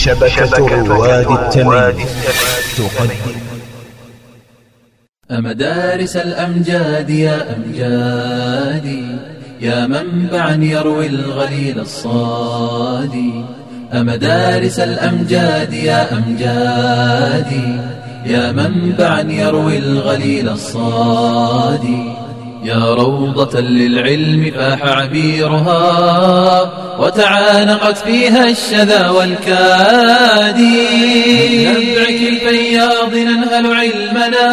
شبكة رواد التمييز تقدم أمدارس الأمجاد يا أمجادي، يا منبعا يروي الغليل الصادي. أمدارس الأمجاد يا أمجادي، يا منبعا يروي الغليل الصادي. يا روضة للعلم فاح عبيرها، وتعانقت فيها الشذا والكادي. نبعك الفياض ننهل علمنا،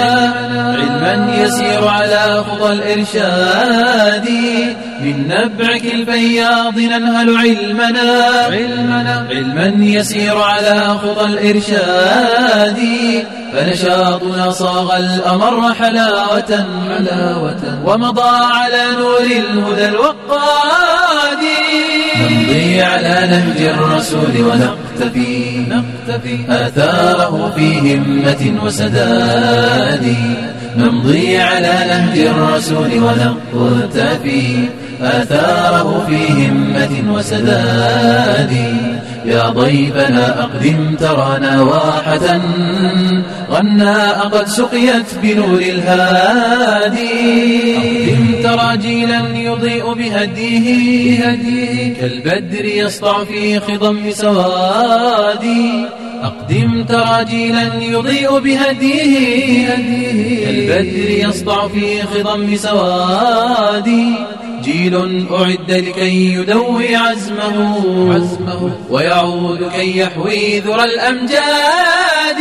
علما يسير على خطى الإرشاد. من نبعك الفياض ننهل علمنا، علما يسير على خطى الإرشاد. فنشاطنا صاغ الأمر حلاوة، ومضى على نور الهدى الوقاد. نمضي على نهج الرسول ونقتفي آثاره في همة وسداد. نمضي على نهج الرسول ونقتفي آثاره في همة وسداد. يا ضيفنا أقدم ترانا واحة، غناء قد سقيت بنور الهادي. أقدم تراجيلا يضيء بهديه، كالبدر يسطع في خضم سوادي. أقدم تراجيلا يضيء بهديه، كالبدر يسطع في خضم سوادي. جيل أعد لكي يدوي عزمه، ويعود كي يحوي ذرى الأمجاد.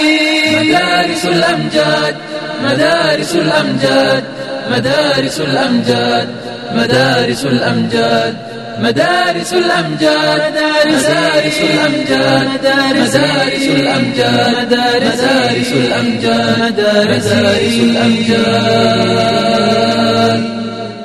مدارس الأمجاد، مدارس الأمجاد، مدارس الأمجاد، مدارس الأمجاد، مدارس الأمجاد، مدارس الأمجاد، مدارس الأمجاد، مدارس الأمجاد، مدارس الأمجاد.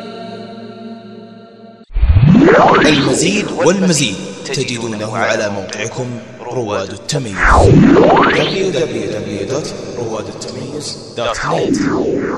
المزيد والمزيد تجدونه على موقعكم رواد التمييز www.روادالتمييز.net.